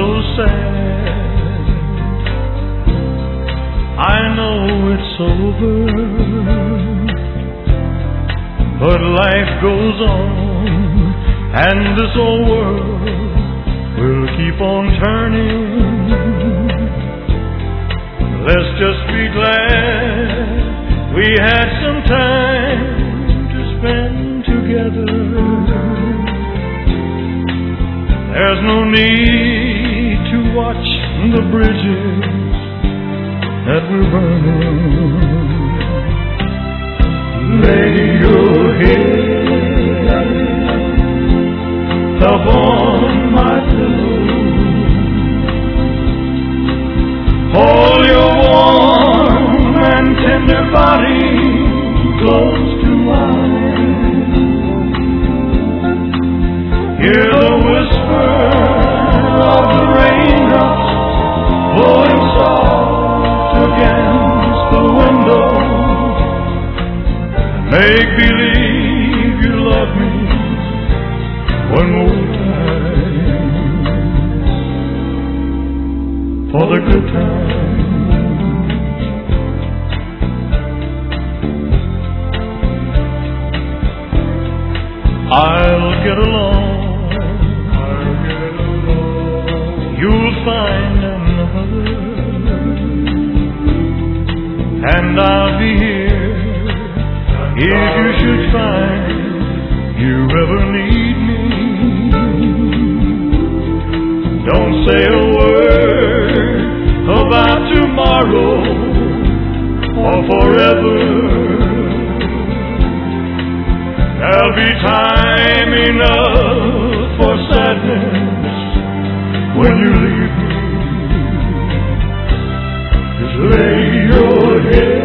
so sad. I know it's over, but life goes on, and this old world will keep on turning. Let's just be glad we had some time to spend together. There's no need to watch the bridges that we're burning. Lay your head upon my pillow. Hold your warm and tender body close to mine. Hear the whisper of the raindrops blowing soft against the window. Make believe you love me one more time for the good times. I'll get along. You'll find another, and I'll be here if you should find you ever need me. Don't say a word about tomorrow or forever. There'll be time enough for sadness when you leave me. Just lay your head